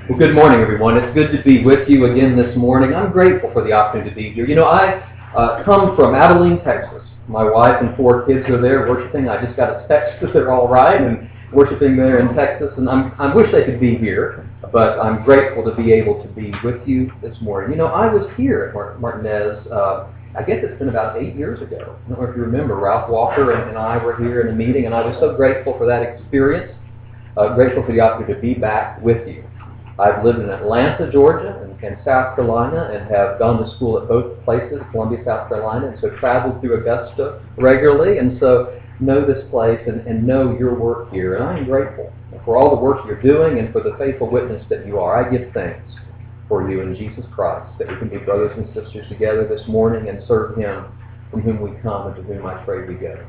Well, good morning, everyone. It's good to be with you again this morning. I'm grateful for the opportunity to be here. You know, I come from Abilene, Texas. My wife and 4 kids are there worshiping. I just got a text that they're all right and worshiping there in Texas. And I wish they could be here, but I'm grateful to be able to be with you this morning. You know, I was here at Martinez, I guess it's been about 8 years ago. I don't know if you remember, Ralph Walker and I were here in a meeting, and I was so grateful for that experience, grateful for the opportunity to be back with you. I've lived in Atlanta, Georgia, and South Carolina, and have gone to school at both places, Columbia, South Carolina, and so traveled through Augusta regularly, and so know this place and know your work here. And I'm grateful for all the work you're doing and for the faithful witness that you are. I give thanks for you in Jesus Christ, that we can be brothers and sisters together this morning and serve Him from whom we come and to whom I pray we go.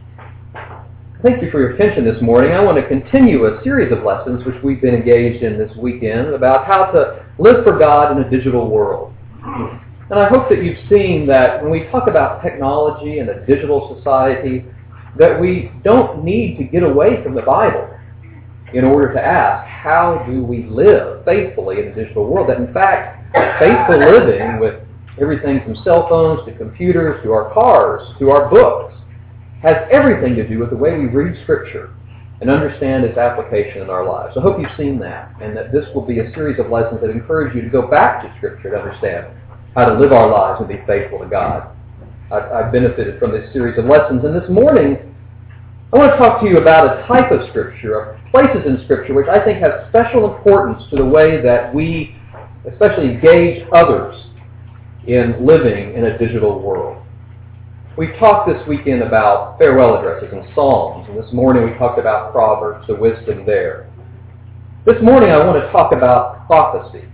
Thank you for your attention this morning. I want to continue a series of lessons which we've been engaged in this weekend about how to live for God in a digital world. And I hope that you've seen that when we talk about technology and a digital society, that we don't need to get away from the Bible in order to ask, how do we live faithfully in a digital world? That in fact, faithful living with everything from cell phones to computers to our cars to our books has everything to do with the way we read Scripture and understand its application in our lives. I hope you've seen that, and that this will be a series of lessons that encourage you to go back to Scripture to understand how to live our lives and be faithful to God. I've benefited from this series of lessons, and this morning I want to talk to you about a type of Scripture, places in Scripture, which I think have special importance to the way that we especially engage others in living in a digital world. We talked this weekend about farewell addresses and psalms, and this morning we talked about Proverbs, the wisdom there. This morning I want to talk about prophecy.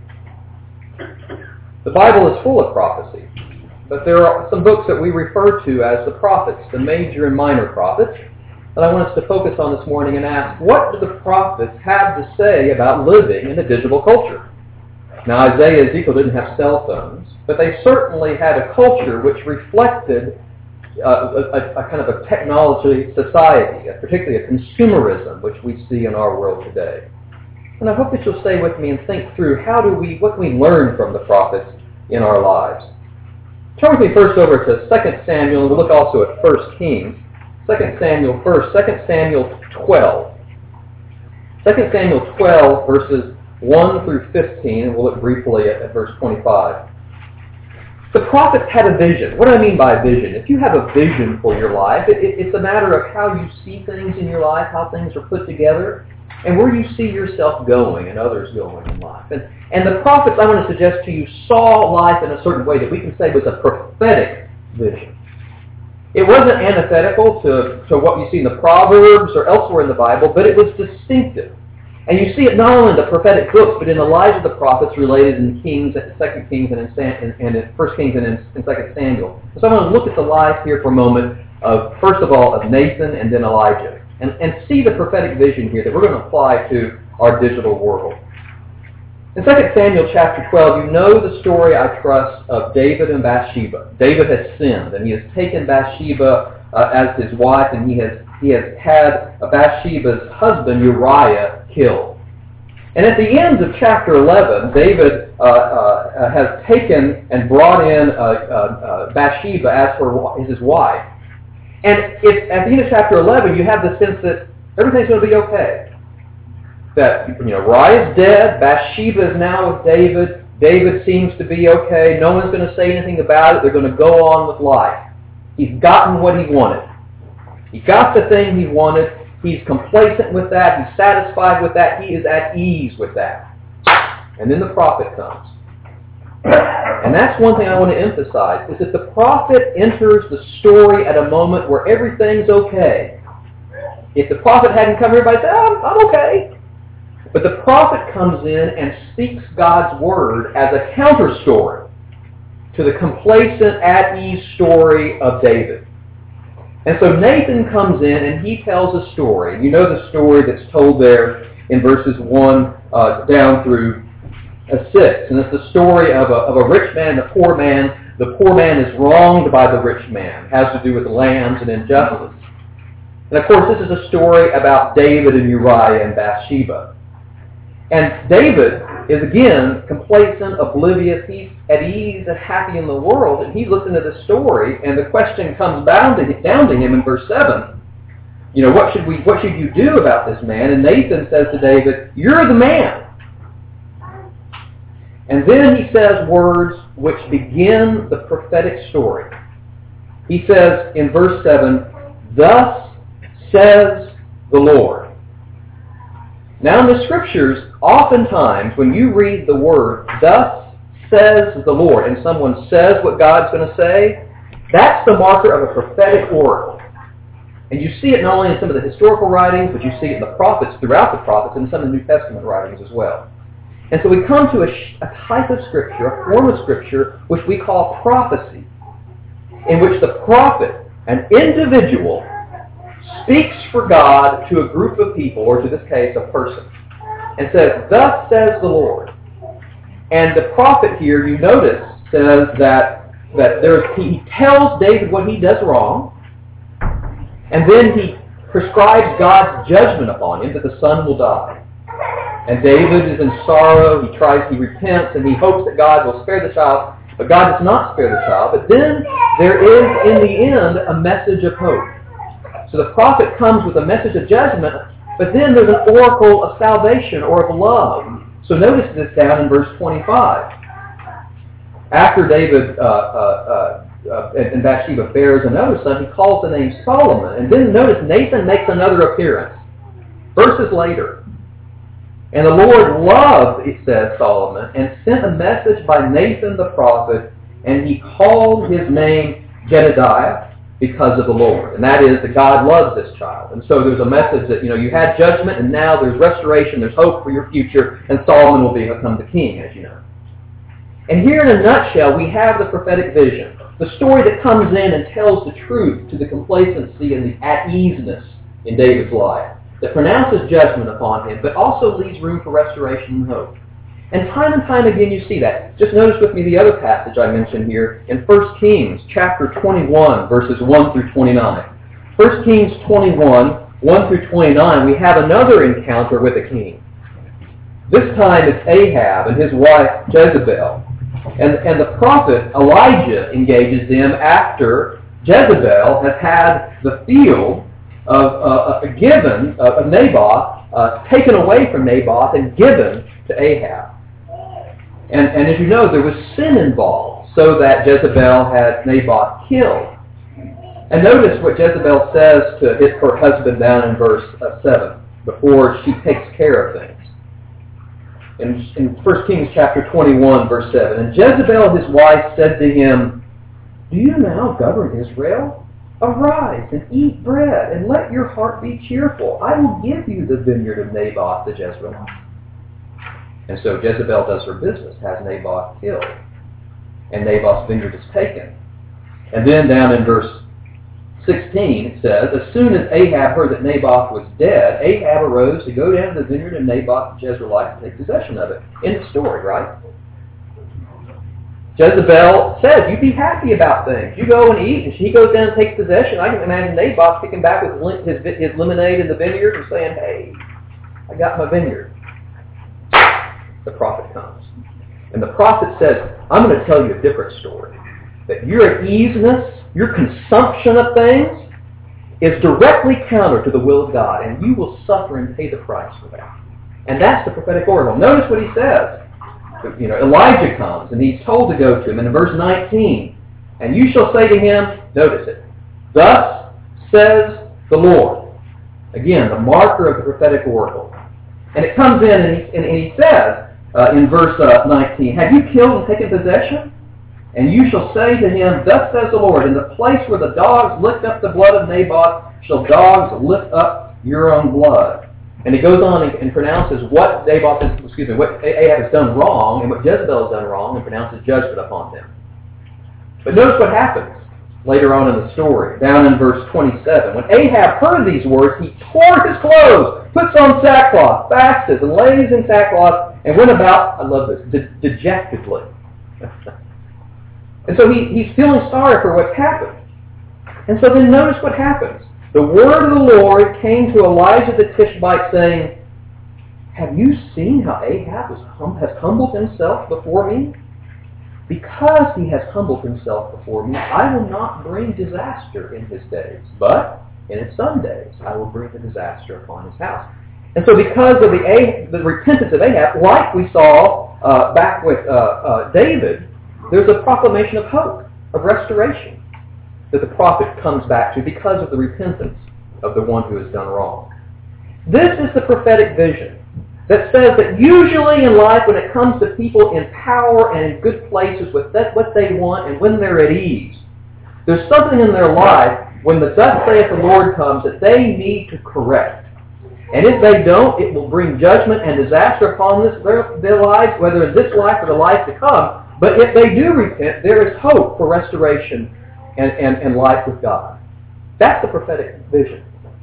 The Bible is full of prophecy, but there are some books that we refer to as the prophets, the major and minor prophets, that I want us to focus on this morning and ask, what do the prophets have to say about living in a digital culture? Now, Isaiah and Ezekiel didn't have cell phones, but they certainly had a culture which reflected a kind of a technology society, particularly a consumerism, which we see in our world today. And I hope that you'll stay with me and think through what can we learn from the prophets in our lives. Turn with me first over to 2 Samuel, and we'll look also at 1 Kings. 2 Samuel first, 2 Samuel 12. 2 Samuel 12, verses 1 through 15, and we'll look briefly at verse 25. The prophets had a vision. What do I mean by vision? If you have a vision for your life, it's a matter of how you see things in your life, how things are put together, and where you see yourself going and others going in life. And the prophets, I want to suggest to you, saw life in a certain way that we can say was a prophetic vision. It wasn't antithetical to what you see in the Proverbs or elsewhere in the Bible, but it was distinctive. And you see it not only in the prophetic books, but in the lives of the prophets related in Kings, 2 Kings, and in 1 Kings and in 2 Samuel. So I want to look at the life here for a moment of, first of all, of Nathan and then Elijah. And see the prophetic vision here that we're going to apply to our digital world. In 2 Samuel chapter 12, you know the story, I trust, of David and Bathsheba. David has sinned, and he has taken Bathsheba as his wife, and he has had Bathsheba's husband, Uriah, killed. And at the end of chapter 11, David has taken and brought in Bathsheba as his wife. And at the end of chapter 11, you have the sense that everything's going to be okay. That Uriah is dead, Bathsheba is now with David, David seems to be okay, no one's going to say anything about it, they're going to go on with life. He's gotten what he wanted. He got the thing he wanted, he's complacent with that, he's satisfied with that, he is at ease with that. And then the prophet comes. And that's one thing I want to emphasize, is that the prophet enters the story at a moment where everything's okay. If the prophet hadn't come here, everybody said, I'm okay. But the prophet comes in and speaks God's word as a counter story to the complacent, at-ease story of David. And so Nathan comes in and he tells a story. You know the story that's told there in verses 1 down through 6. And it's the story of a rich man and a poor man. The poor man is wronged by the rich man. It has to do with lands and injustice. And of course, this is a story about David and Uriah and Bathsheba. And David is again complacent, oblivious. He's at ease and happy in the world, and he's listening to this story, and the question comes down to him in verse 7. What should you do about this man? And Nathan says to David, "You're the man." And then he says words which begin the prophetic story. He says in verse 7, "Thus says the Lord." Now in the Scriptures, oftentimes when you read the word, "Thus says the Lord," and someone says what God's going to say, that's the marker of a prophetic oracle. And you see it not only in some of the historical writings, but you see it in the prophets, throughout the prophets, and some of the New Testament writings as well. And so we come to a type of Scripture, a form of Scripture, which we call prophecy, in which the prophet, an individual, speaks for God to a group of people, or to this case, a person, and says, "Thus says the Lord." And the prophet here, you notice, says that he tells David what he does wrong, and then he prescribes God's judgment upon him, that the son will die. And David is in sorrow, he repents, and he hopes that God will spare the child, but God does not spare the child. But then there is, in the end, a message of hope. So the prophet comes with a message of judgment, but then there's an oracle of salvation or of love. So notice this down in verse 25. After David and Bathsheba bears another son, he calls the name Solomon. And then notice Nathan makes another appearance. Verses later. "And the Lord loved," it says, "Solomon, and sent a message by Nathan the prophet, and he called his name Jedediah because of the Lord." And that is that God loves this child. And so there's a message that, you had judgment, and now there's restoration, there's hope for your future, and Solomon will become the king, as you know. And here in a nutshell, we have the prophetic vision. The story that comes in and tells the truth to the complacency and the at-easeness in David's life, that pronounces judgment upon him, but also leaves room for restoration and hope. And time again you see that. Just notice with me the other passage I mentioned here in 1 Kings chapter 21, verses 1 through 29. 1 Kings 21, 1 through 29, we have another encounter with a king. This time it's Ahab and his wife Jezebel. And the prophet Elijah engages them after Jezebel has had the field of Naboth taken away from Naboth and given to Ahab. And as you know, there was sin involved, so that Jezebel had Naboth killed. And notice what Jezebel says to her husband down in verse 7, before she takes care of things. In 1 Kings chapter 21, verse 7, "And Jezebel his wife said to him, 'Do you now govern Israel? Arise and eat bread, and let your heart be cheerful. I will give you the vineyard of Naboth the Jezreelite.'" And so Jezebel does her business, has Naboth killed, and Naboth's vineyard is taken. And then down in verse 16 it says, "As soon as Ahab heard that Naboth was dead, Ahab arose to go down to the vineyard of Naboth the Jezreelite to take possession of it." End of story, right? Jezebel says, "You be happy about things. You go and eat." And she goes down and takes possession. I can imagine Naboth kicking back with his lemonade in the vineyard and saying, "Hey, I got my vineyard." The prophet comes. And the prophet says, "I'm going to tell you a different story. That your at-easeness, your consumption of things, is directly counter to the will of God, and you will suffer and pay the price for that." And that's the prophetic oracle. Notice what he says. Elijah comes, and he's told to go to him. And in verse 19, "And you shall say to him," notice it, "Thus says the Lord." Again, the marker of the prophetic oracle. And it comes in, and he says, in verse 19, "Have you killed and taken possession? And you shall say to him, Thus says the Lord, in the place where the dogs licked up the blood of Naboth, shall dogs lick up your own blood." And he goes on and pronounces what Ahab has done wrong and what Jezebel has done wrong, and pronounces judgment upon them. But notice what happens later on in the story, down in verse 27. "When Ahab heard these words, he tore his clothes, puts on sackcloth, fasted, and lays in sackcloth, and went about," I love this, "dejectedly." And so he's feeling sorry for what's happened. And so then notice what happens. "The word of the Lord came to Elijah the Tishbite, saying, have you seen how Ahab has humbled himself before me? Because he has humbled himself before me, I will not bring disaster in his days, but in his son days I will bring the disaster upon his house. And so because of the repentance of Ahab, like we saw back with David, there's a proclamation of hope, of restoration, that the prophet comes back to because of the repentance of the one who has done wrong. This is the prophetic vision that says that usually in life when it comes to people in power and in good places with what they want and when they're at ease, there's something in their life when the thus saith the Lord comes that they need to correct. And if they don't, it will bring judgment and disaster upon their lives, whether in this life or the life to come. But if they do repent, there is hope for restoration and life with God. That's the prophetic vision.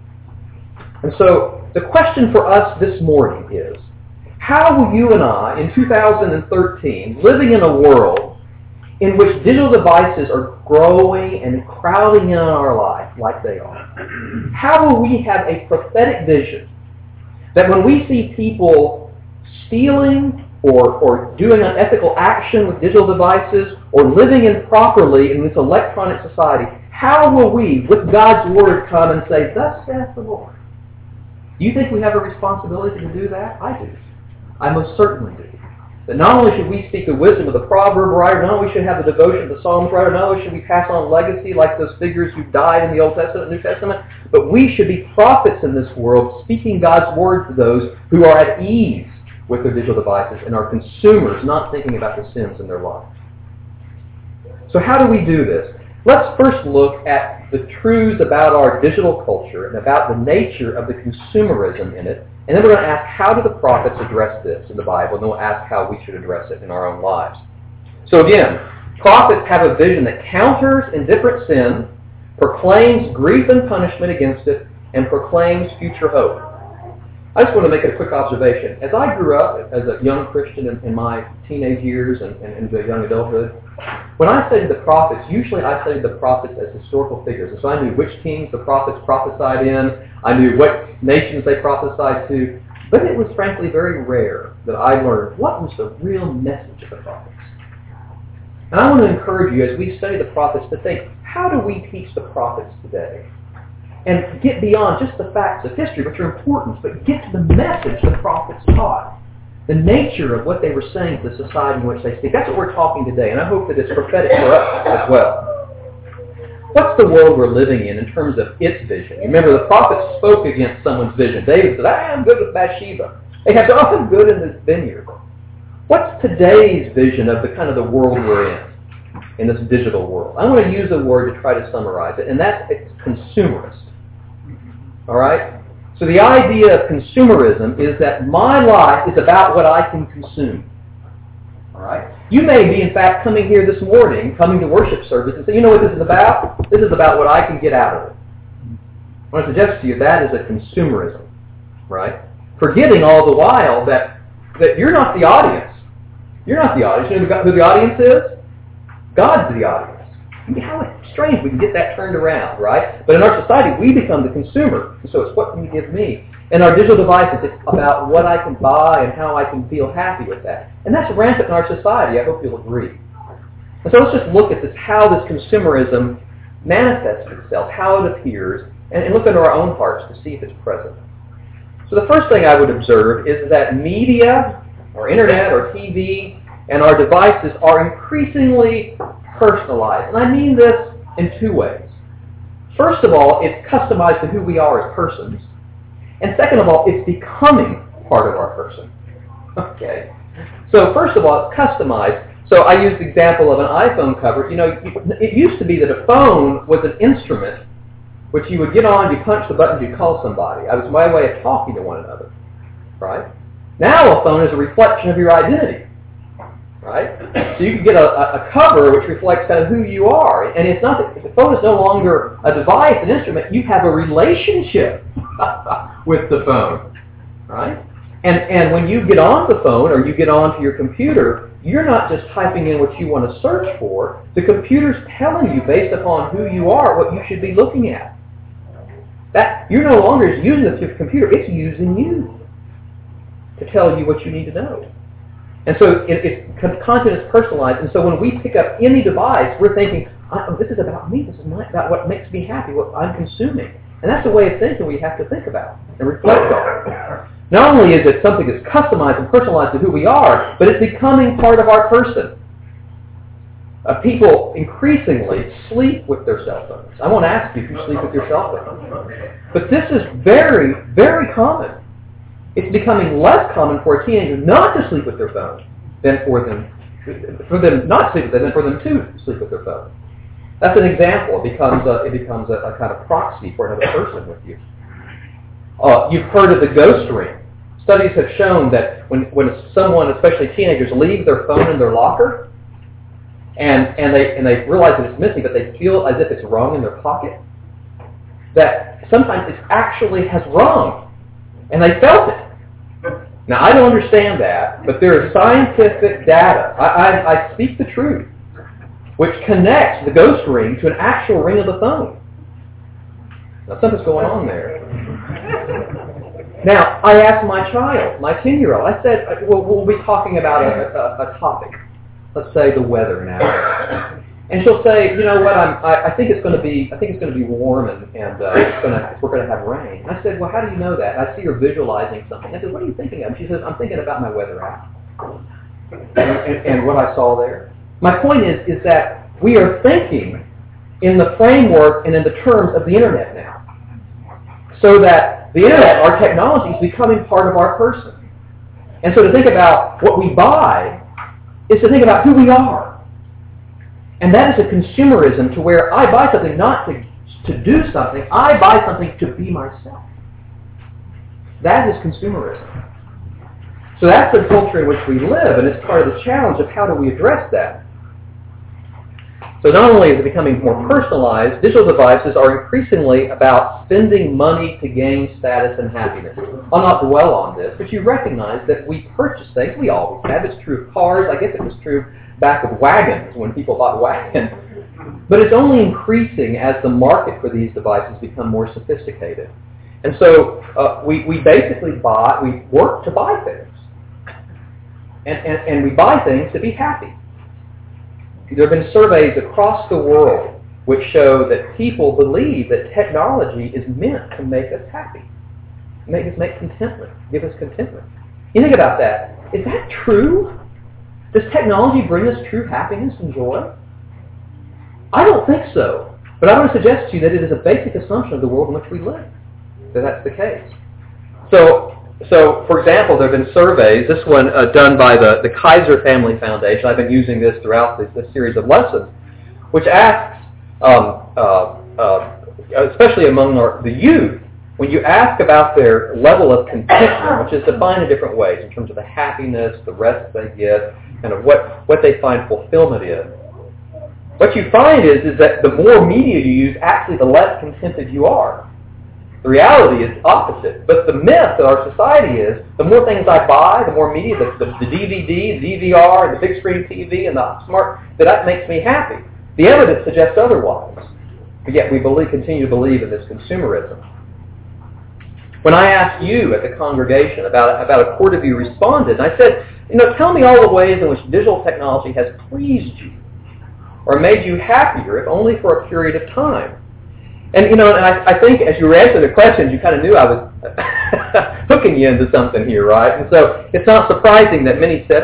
And so the question for us this morning is, how will you and I, in 2013, living in a world in which digital devices are growing and crowding in on our life like they are, how will we have a prophetic vision that when we see people stealing or doing unethical action with digital devices or living improperly in this electronic society, how will we, with God's Word, come and say, thus saith the Lord? Do you think we have a responsibility to do that? I do. I most certainly do. That not only should we speak the wisdom of the proverb writer, not only should we have the devotion of the Psalms writer, not only should we pass on legacy like those figures who died in the Old Testament and New Testament, but we should be prophets in this world, speaking God's Word to those who are at ease with their digital devices and are consumers, not thinking about the sins in their life. So how do we do this? Let's first look at the truths about our digital culture and about the nature of the consumerism in it, and then we're going to ask how do the prophets address this in the Bible, and then we'll ask how we should address it in our own lives. So again, prophets have a vision that counters indifferent sin, proclaims grief and punishment against it, and proclaims future hope. I just want to make a quick observation. As I grew up as a young Christian in my teenage years and into young adulthood, when I studied the prophets, usually I studied the prophets as historical figures. And so I knew which kings the prophets prophesied in. I knew what nations they prophesied to. But it was frankly very rare that I learned what was the real message of the prophets. And I want to encourage you as we study the prophets to think, how do we teach the prophets today? And get beyond just the facts of history, which are important, but get to the message the prophets taught. The nature of what they were saying to the society in which they speak. That's what we're talking today, and I hope that it's prophetic for us as well. What's the world we're living in terms of its vision? Remember, the prophets spoke against someone's vision. David said, I'm good with Bathsheba. They have I'm good in this vineyard. What's today's vision of the kind of the world we're in this digital world? I'm going to use a word to try to summarize it, and that's consumerist. All right? So the idea of consumerism is that my life is about what I can consume. All right? You may be, in fact, coming here this morning, coming to worship service, and say, you know what this is about? This is about what I can get out of it. I want to suggest to you that is a consumerism. Right? Forgetting all the while that you're not the audience. You're not the audience. You know who the audience is? God's the audience. How strange we can get that turned around, right? But in our society, we become the consumer. And so it's what can you give me? In our digital devices, it's about what I can buy and how I can feel happy with that. And that's rampant in our society. I hope you'll agree. And so let's just look at this, how this consumerism manifests itself, how it appears, and look into our own hearts to see if it's present. So the first thing I would observe is that media, or internet, or TV, and our devices are increasingly personalized. And I mean this in two ways. First of all, it's customized to who we are as persons. And second of all, it's becoming part of our person. Okay. So first of all, it's customized. So I used the example of an iPhone cover. You know, it used to be that a phone was an instrument which you would get on, you punch the buttons, you call somebody. That was my way of talking to one another. Right? Now a phone is a reflection of your identity. Right? So you can get a cover which reflects kind of who you are. And it's not that the phone is no longer a device, an instrument. You have a relationship with the phone. Right? And when you get on the phone or you get onto your computer, you're not just typing in what you want to search for. The computer's telling you based upon who you are what you should be looking at. That you're no longer using the computer, it's using you. to tell you what you need to know. And so content is personalized. And so when we pick up any device, we're thinking, this is about me. This is about what makes me happy, what I'm consuming. And that's the way of thinking we have to think about and reflect on. Not only is it something that's customized and personalized to who we are, but it's becoming part of our person. People increasingly sleep with their cell phones. I won't ask you if you sleep with your cell phone. But this is very, very common. It's becoming less common for a teenager not to sleep with their phone than for them not to sleep with them than for them to sleep with their phone. That's an example. It becomes a kind of proxy for another person with you. You've heard of the ghost ring. Studies have shown that when someone, especially teenagers, leave their phone in their locker, and they realize that it's missing, but they feel as if it's rung in their pocket, that sometimes it actually has rung, and they felt it. Now, I don't understand that, but there is scientific data. I speak the truth, which connects the ghost ring to an actual ring of the phone. Now, something's going on there. Now, I asked my child, my 10-year-old, I said, well, we'll be talking about a topic. Let's say the weather now. And she'll say, you know what, I think it's going to be warm and we're going to have rain. And I said, well, how do you know that? I see her visualizing something. I said, what are you thinking of? She says, I'm thinking about my weather app. And what I saw there. My point is that we are thinking in the framework and in the terms of the Internet now. So that the Internet, our technology, is becoming part of our person. And so to think about what we buy is to think about who we are. And that is a consumerism to where I buy something not to do something, I buy something to be myself. That is consumerism. So that's the culture in which we live, and it's part of the challenge of how do we address that. So not only is it becoming more personalized, digital devices are increasingly about spending money to gain status and happiness. I'll not dwell on this, but you recognize that we purchase things. We always have. It's true of cars. I guess it was true back with wagons when people bought wagons. But it's only increasing as the market for these devices become more sophisticated. And so we basically we work to buy things. And we buy things to be happy. There have been surveys across the world which show that people believe that technology is meant to make us happy, make contentment, give us contentment. You think about that. Is that true? Does technology bring us true happiness and joy? I don't think so. But I want to suggest to you that it is a basic assumption of the world in which we live, that that's the case. So, for example, there have been surveys, this one done by the Kaiser Family Foundation. I've been using this throughout this series of lessons, which asks, especially among the youth, when you ask about their level of contentment, which is defined in different ways in terms of the happiness, the rest they get, kind of what they find fulfillment in. What you find is that the more media you use, actually the less contented you are. The reality is opposite. But the myth of our society is the more things I buy, the more media, the DVD, the DVR, and the big screen TV, and the smart, that makes me happy. The evidence suggests otherwise. But yet we continue to believe in this consumerism. When I asked you at the congregation about a quarter of you responded, and I said, tell me all the ways in which digital technology has pleased you or made you happier, if only for a period of time. And I think as you were answering the questions, you kind of knew I was hooking you into something here, right? And so it's not surprising that many said,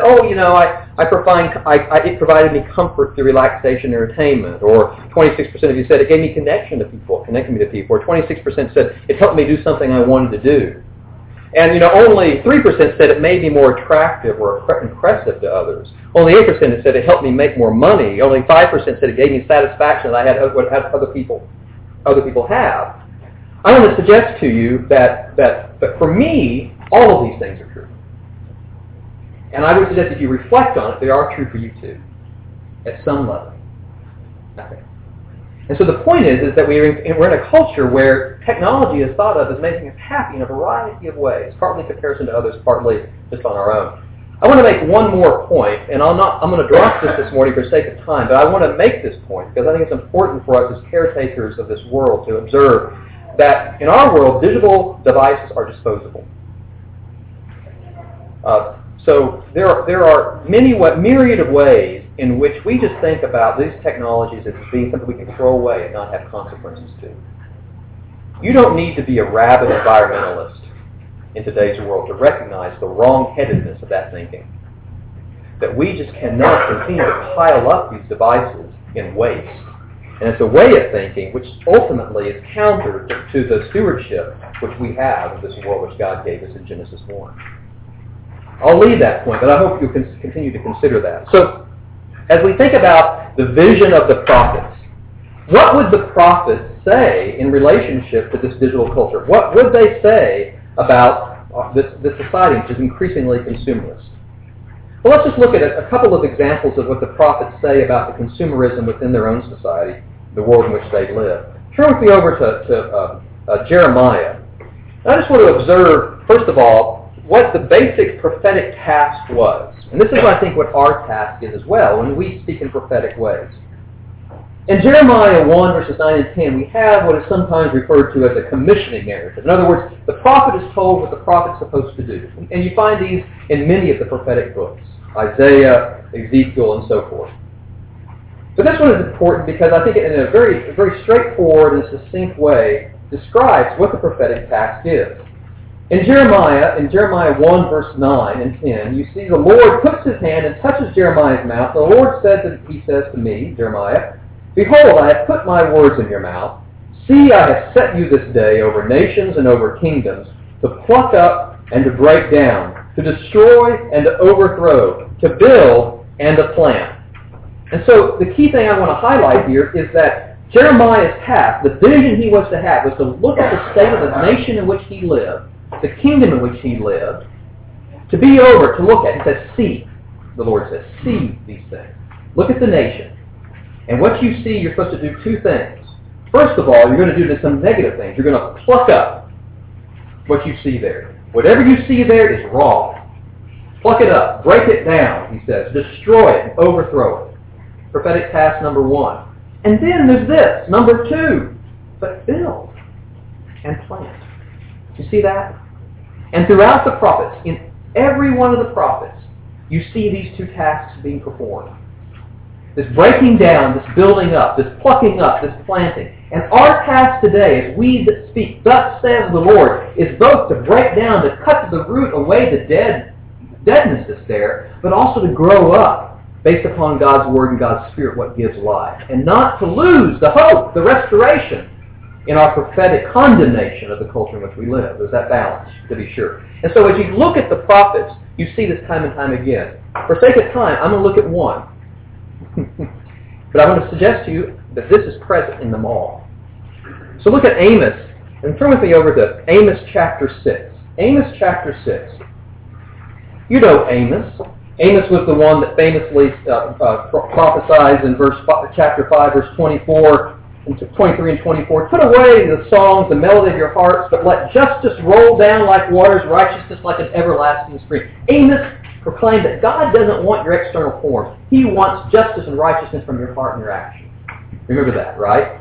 it provided me comfort through relaxation and entertainment. Or 26% of you said it gave me connected me to people. Or 26% said it helped me do something I wanted to do. And only 3% said it made me more attractive or impressive to others. Only 8% said it helped me make more money. Only 5% said it gave me satisfaction that I had what other people have. I want to suggest to you that for me, all of these things are true. And I would suggest that you reflect on it, they are true for you too, at some level. Nothing. And so the point is that we're in a culture where technology is thought of as making us happy in a variety of ways, partly in comparison to others, partly just on our own. I want to make one more point, and I'm going to drop this morning for sake of time, but I want to make this point because I think it's important for us as caretakers of this world to observe that in our world, digital devices are disposable. So there are myriad of ways in which we just think about these technologies as being something we can throw away and not have consequences to. You don't need to be a rabid environmentalist in today's world to recognize the wrong-headedness of that thinking. That we just cannot continue to pile up these devices in waste. And it's a way of thinking which ultimately is counter to the stewardship which we have of this world which God gave us in Genesis 1. I'll leave that point, but I hope you'll continue to consider that. So, as we think about the vision of the prophets, what would the prophets say in relationship to this digital culture? What would they say about this society which is increasingly consumerist? Well, let's just look at a couple of examples of what the prophets say about the consumerism within their own society, the world in which they live. Turn with me over to Jeremiah. And I just want to observe, first of all, what the basic prophetic task was. And this is, I think, what our task is as well when we speak in prophetic ways. In Jeremiah 1, verses 9 and 10, we have what is sometimes referred to as a commissioning narrative. In other words, the prophet is told what the prophet's supposed to do. And you find these in many of the prophetic books, Isaiah, Ezekiel, and so forth. But this one is important because I think it, in a very, very straightforward and succinct way, describes what the prophetic task is. In Jeremiah 1, verse 9 and 10, you see the Lord puts his hand and touches Jeremiah's mouth. The Lord he says to me, Jeremiah, "Behold, I have put my words in your mouth. See, I have set you this day over nations and over kingdoms, to pluck up and to break down, to destroy and to overthrow, to build and to plant." And so the key thing I want to highlight here is that Jeremiah's task, the vision he was to have, was to look at the state of the nation in which he lived, the kingdom in which he lived, to be over, to look at. He says, see, the Lord says, see these things. Look at the nation. And what you see, you're supposed to do two things. First of all, you're going to do some negative things. You're going to pluck up what you see there. Whatever you see there is wrong. Pluck it up. Break it down, he says. Destroy it and overthrow it. Prophetic task number one. And then there's this, number two. But build and plant. You see that? And throughout the prophets, in every one of the prophets, you see these two tasks being performed. This breaking down, this building up, this plucking up, this planting. And our task today, as we that speak, thus says the Lord, is both to break down, to cut to the root away the deadness that's there, but also to grow up based upon God's Word and God's Spirit, what gives life. And not to lose the hope, the restoration in our prophetic condemnation of the culture in which we live. There's that balance, to be sure. And so as you look at the prophets, you see this time and time again. For sake of time, I'm going to look at one. But I want to suggest to you that this is present in them all. So look at Amos, and turn with me over to Amos chapter 6. Amos chapter 6. You know Amos. Amos was the one that famously prophesies in chapter 5, verse 24, and 23 and 24. Put away the songs, the melody of your hearts, but let justice roll down like waters, righteousness like an everlasting stream. Amos proclaimed that God doesn't want your external form. He wants justice and righteousness from your heart and your actions. Remember that, right?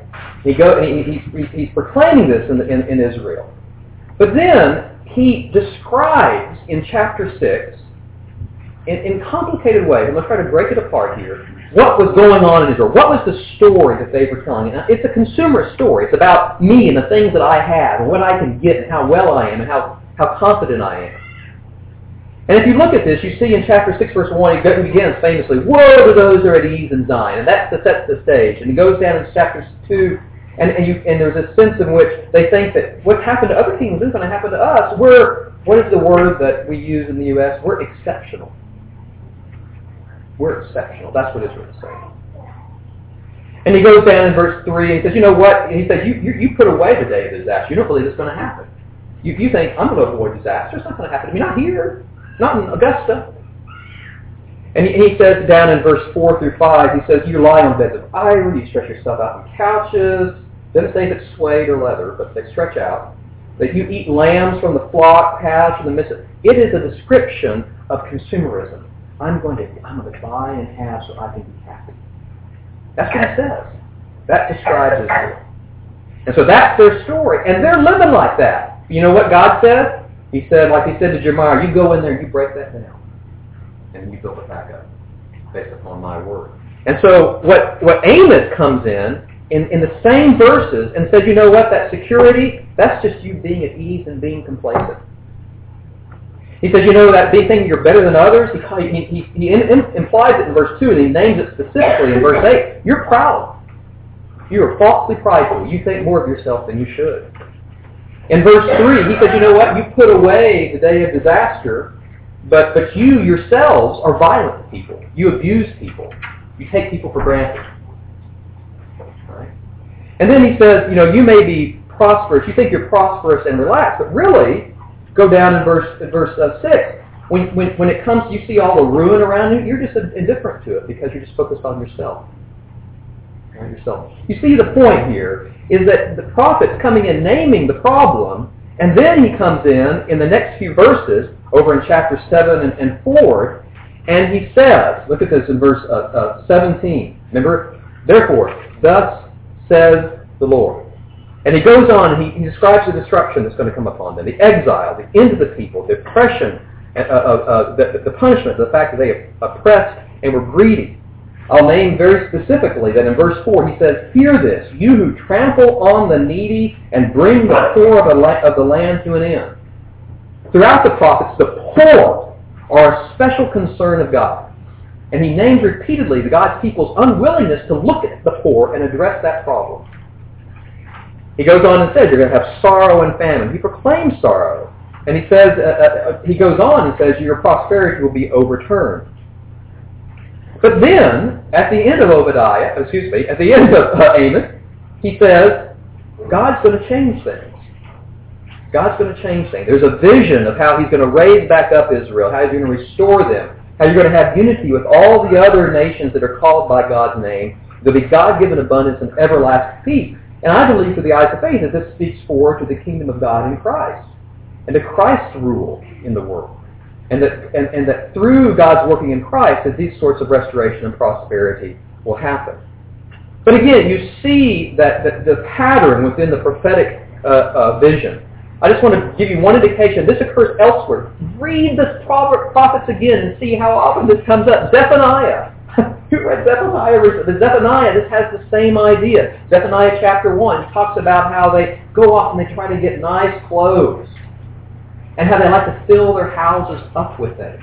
He's proclaiming this in Israel. But then he describes in chapter 6, in complicated ways, I'm going to try to break it apart here, what was going on in Israel. What was the story that they were telling? And it's a consumerist story. It's about me and the things that I have and what I can get and how well I am and how confident I am. And if you look at this, you see in chapter 6, verse 1, he begins famously, "Woe to those who are at ease in Zion." And that sets the stage. And he goes down in chapter 2, and there's a sense in which they think that what's happened to other kingdoms is going to happen to us. What is the word that we use in the U.S.? We're exceptional. We're exceptional. That's what Israel is saying. And he goes down in verse 3 and he says, you know what? He says, you put away the day of disaster. You don't believe it's going to happen. You think, I'm going to avoid disaster. It's not going to happen to me. Not here. Not in Augusta. And he says down in verse 4 through 5, he says, you lie on beds of ivory, you stretch yourself out on couches. Doesn't say if it's suede or leather, but they stretch out. That you eat lambs from the flock, calves from the midst. It is a description of consumerism. I'm going to buy and have so I can be happy. That's what it says. That describes Israel. And so that's their story. And they're living like that. You know what God says? He said, like he said to Jeremiah, you go in there and you break that down. And you build it back up based upon my word. And so what Amos comes in the same verses and said, you know what, that security, that's just you being at ease and being complacent. He says, you know, that big thing, you're better than others. He implies it in verse 2, and he names it specifically in verse 8. You're proud. You are falsely prideful. You think more of yourself than you should. In verse 3, he says, you know what? You put away the day of disaster, but you yourselves are violent people. You abuse people. You take people for granted. Right? And then he says, you know, you may be prosperous. You think you're prosperous and relaxed, but really, go down in verse 6. When it comes, you see all the ruin around you, you're just indifferent to it because you're just focused on yourself. Yourself. You see the point here is that the prophet's coming in naming the problem, and then he comes in the next few verses, over in chapter 7 and forward, and he says, look at this in verse 17. Remember? Therefore, thus says the Lord. And he goes on and he describes the destruction that's going to come upon them, the exile, the end of the people, the oppression, the punishment, the fact that they oppressed and were greedy. I'll name very specifically that in verse 4 he says, hear this, you who trample on the needy and bring the poor of the land to an end. Throughout the prophets, the poor are a special concern of God. And he names repeatedly the God's people's unwillingness to look at the poor and address that problem. He goes on and says, you're going to have sorrow and famine. He proclaims sorrow. And he says, he goes on and says, your prosperity will be overturned. But then, at the end of at the end of Amos, he says, God's going to change things. God's going to change things. There's a vision of how he's going to raise back up Israel, how he's going to restore them, how you're going to have unity with all the other nations that are called by God's name. There'll be God-given abundance and everlasting peace. And I believe through the eyes of faith that this speaks forward to the kingdom of God in Christ and to Christ's rule in the world. And that through God's working in Christ that these sorts of restoration and prosperity will happen. But again, you see that the pattern within the prophetic vision. I just want to give you one indication. This occurs elsewhere. Read the prophets again and see how often this comes up. Zephaniah. You read Zephaniah recently. Zephaniah, this has the same idea. Zephaniah chapter 1 talks about how they go off and they try to get nice clothes. And how they like to fill their houses up with things.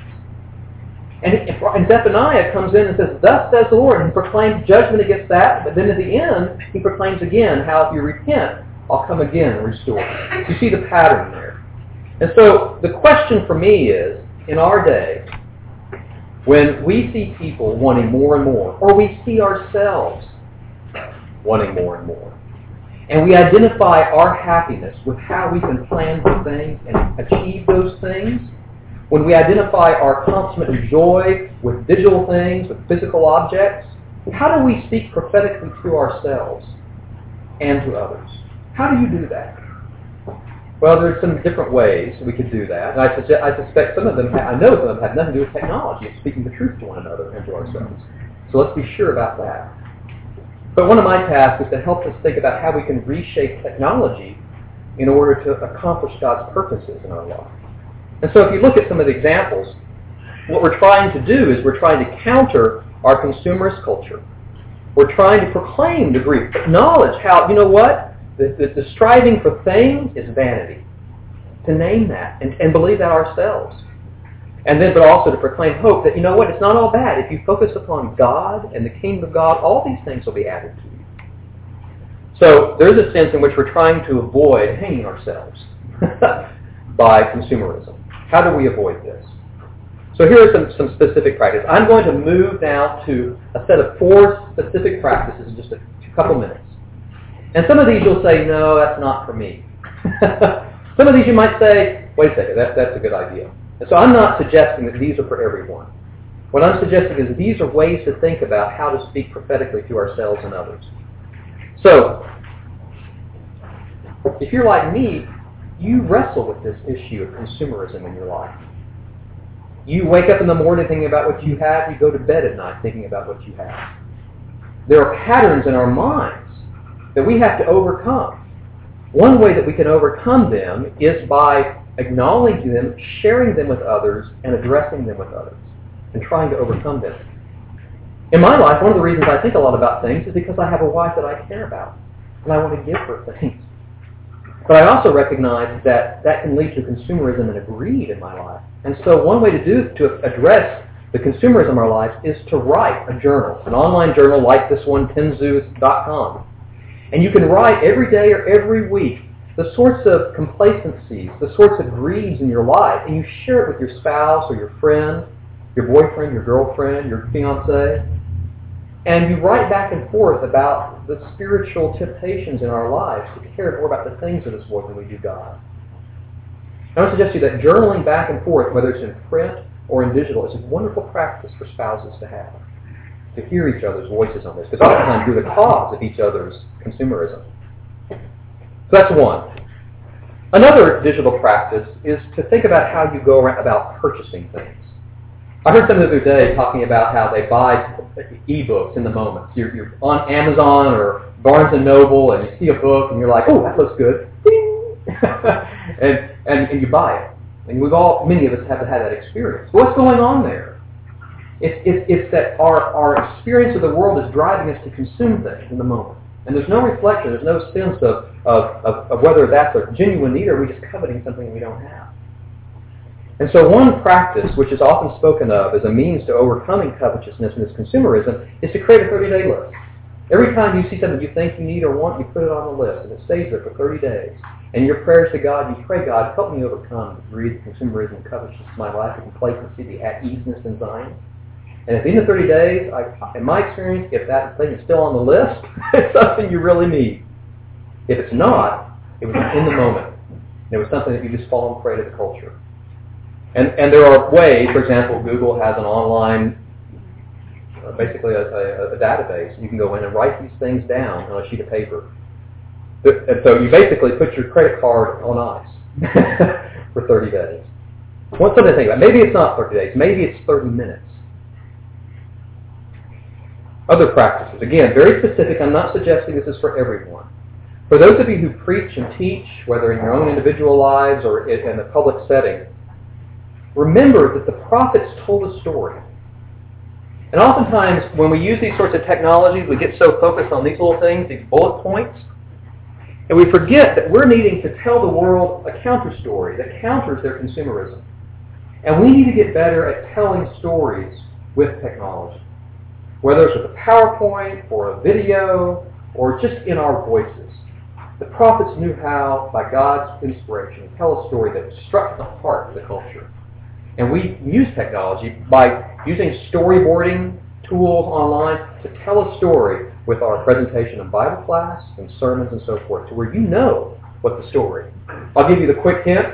And Zephaniah comes in and says, thus says the Lord. And he proclaims judgment against that. But then at the end, he proclaims again how if you repent, I'll come again and restore. You see the pattern there. And so the question for me is, in our day, when we see people wanting more and more, or we see ourselves wanting more and more, and we identify our happiness with how we can plan for things and achieve those things, when we identify our consummate joy with digital things, with physical objects, how do we speak prophetically to ourselves and to others? How do you do that? Well, there's some different ways we could do that. And I suspect some of them, I know some of them have nothing to do with technology, it's speaking the truth to one another and to ourselves. So let's be sure about that. But one of my tasks is to help us think about how we can reshape technology in order to accomplish God's purposes in our life. And so if you look at some of the examples, what we're trying to do is we're trying to counter our consumerist culture. We're trying to proclaim the Greek, acknowledge how, you know what? The striving for things is vanity. To name that and believe that ourselves. And then, but also to proclaim hope that, you know what, it's not all bad. If you focus upon God and the kingdom of God, all these things will be added to you. So there's a sense in which we're trying to avoid hanging ourselves by consumerism. How do we avoid this? So here are some specific practices. I'm going to move now to a set of 4 specific practices in just a couple minutes. And some of these you'll say, no, that's not for me. Some of these you might say, wait a second, that's a good idea. And so I'm not suggesting that these are for everyone. What I'm suggesting is that these are ways to think about how to speak prophetically to ourselves and others. So, if you're like me, you wrestle with this issue of consumerism in your life. You wake up in the morning thinking about what you have, you go to bed at night thinking about what you have. There are patterns in our minds that we have to overcome. One way that we can overcome them is by acknowledging them, sharing them with others, and addressing them with others, and trying to overcome them. In my life, one of the reasons I think a lot about things is because I have a wife that I care about, and I want to give her things. But I also recognize that that can lead to consumerism and a greed in my life. And so one way to address the consumerism of our lives is to write a journal, an online journal like this one, Tenzu.com. And you can write every day or every week the sorts of complacencies, the sorts of greeds in your life, and you share it with your spouse or your friend, your boyfriend, your girlfriend, your fiancé, and you write back and forth about the spiritual temptations in our lives to care more about the things of this world than we do God. I want to suggest to you that journaling back and forth, whether it's in print or in digital, is a wonderful practice for spouses to have, to hear each other's voices on this, because oftentimes we're the cause of each other's consumerism. So that's one. Another digital practice is to think about how you go about purchasing things. I heard someone the other day talking about how they buy e-books in the moment. You're on Amazon or Barnes & Noble and you see a book and you're like, oh, that looks good. and you buy it. And many of us have had that experience. What's going on there? It's that our experience of the world is driving us to consume things in the moment. And there's no reflection, there's no sense of whether that's a genuine need or we're just coveting something we don't have. And so one practice, which is often spoken of as a means to overcoming covetousness and this consumerism, is to create a 30-day list. Every time you see something you think you need or want, you put it on the list, and it stays there for 30 days. And your prayers to God, you pray, God, help me overcome the greed, the consumerism, and covetousness of my life, the complacency, the at-easeness in Zion. And at the end of 30 days, in my experience, if that thing is still on the list, it's something you really need. If it's not, it was in the moment. It was something that you just fall prey to the culture. And there are ways, for example, Google has an online, basically a database. You can go in and write these things down on a sheet of paper. And so you basically put your credit card on ice for 30 days. What's something to think about? Maybe it's not 30 days. Maybe it's 30 minutes. Other practices. Again, very specific. I'm not suggesting this is for everyone. For those of you who preach and teach, whether in your own individual lives or in a public setting, remember that the prophets told a story. And oftentimes, when we use these sorts of technologies, we get so focused on these little things, these bullet points, and we forget that we're needing to tell the world a counter story that counters their consumerism. And we need to get better at telling stories with technology, whether it's with a PowerPoint or a video or just in our voices. The prophets knew how, by God's inspiration, to tell a story that struck the heart of the culture. And we use technology by using storyboarding tools online to tell a story with our presentation in Bible class and sermons and so forth, to where you know what the story. I'll give you the quick hint.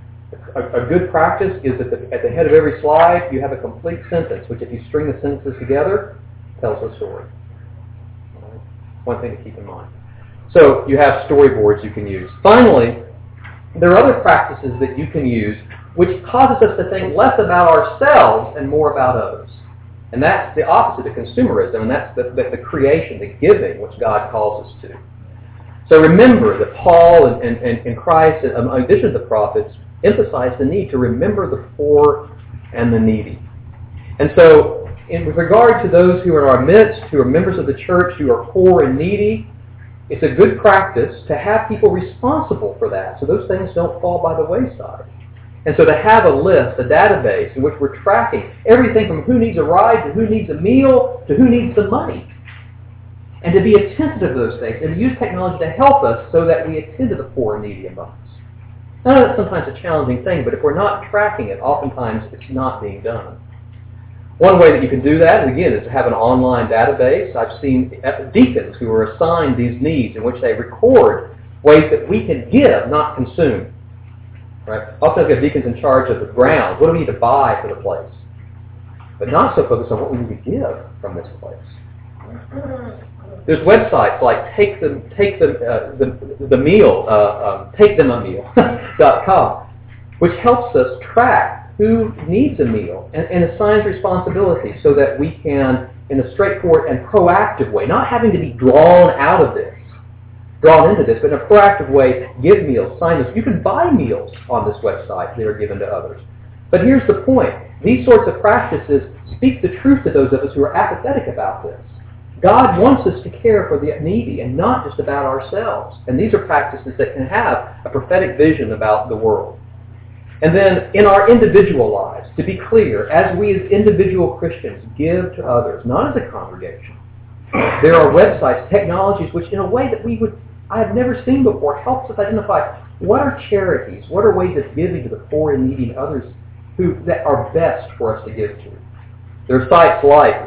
A good practice is at the head of every slide, you have a complete sentence, which if you string the sentences together, tells a story. Right? One thing to keep in mind. So you have storyboards you can use. Finally, there are other practices that you can use which causes us to think less about ourselves and more about others. And that's the opposite of consumerism, and that's the creation, the giving, which God calls us to. So remember that Paul and Christ, in addition to the prophets, emphasized the need to remember the poor and the needy. And so, with regard to those who are in our midst, who are members of the church, who are poor and needy, it's a good practice to have people responsible for that, so those things don't fall by the wayside. And so to have a list, a database, in which we're tracking everything from who needs a ride to who needs a meal to who needs the money. And to be attentive to those things and to use technology to help us so that we attend to the poor and needy among us. I know that's sometimes a challenging thing, but if we're not tracking it, oftentimes it's not being done. One way that you can do that, again, is to have an online database. I've seen deacons who are assigned these needs in which they record ways that we can give, not consume. Right? Often we have deacons in charge of the grounds. What do we need to buy for the place? But not so focused on what we need to give from this place. There's websites like TakeThemAmeal.com, which helps us track who needs a meal and assigns responsibility so that we can, in a straightforward and proactive way, not having to be drawn out of this, drawn into this, but in a proactive way, give meals, sign this. You can buy meals on this website that are given to others. But here's the point. These sorts of practices speak the truth to those of us who are apathetic about this. God wants us to care for the needy and not just about ourselves. And these are practices that can have a prophetic vision about the world. And then in our individual lives, to be clear, as we as individual Christians give to others, not as a congregation, there are websites, technologies, which in a way that I have never seen before, helps us identify what are charities, what are ways of giving to the poor and needy and others that are best for us to give to. There are sites like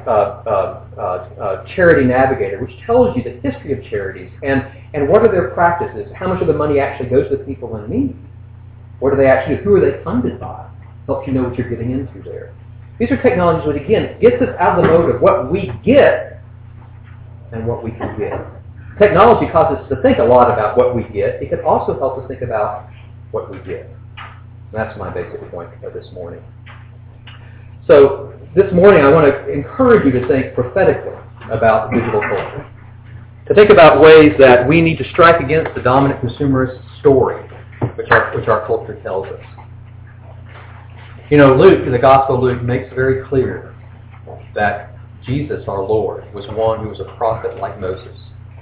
Charity Navigator, which tells you the history of charities and what are their practices, how much of the money actually goes to the people in need. What do they actually do? Who are they funded by? Helps you know what you're getting into there. These are technologies that, again, gets us out of the mode of what we get and what we can give. Technology causes us to think a lot about what we get. It can also help us think about what we give. That's my basic point of this morning. So this morning I want to encourage you to think prophetically about digital culture. To think about ways that we need to strike against the dominant consumerist story which our culture tells us. You know, Luke, in the Gospel of Luke, makes very clear that Jesus, our Lord, was one who was a prophet like Moses.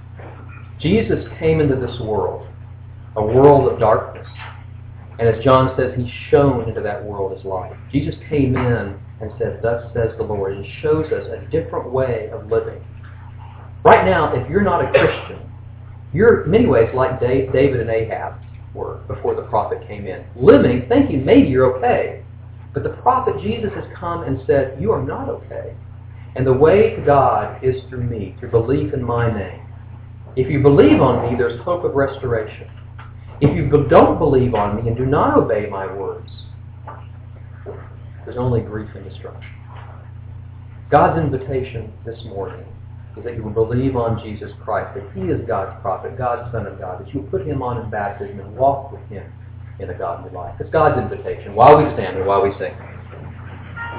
Jesus came into this world, a world of darkness. And as John says, he shone into that world as light. Jesus came in and said, "Thus says the Lord," and shows us a different way of living. Right now, if you're not a Christian, you're in many ways like David and Ahab were before the prophet came in. Living, thinking maybe you're okay. But the prophet Jesus has come and said, you are not okay. And the way to God is through me, through belief in my name. If you believe on me, there's hope of restoration. If you don't believe on me and do not obey my words, there's only grief and destruction. God's invitation this morning is that you will believe on Jesus Christ, that he is God's prophet, God's Son of God, that you will put him on in baptism and walk with him in a godly life. It's God's invitation while we stand and while we sing.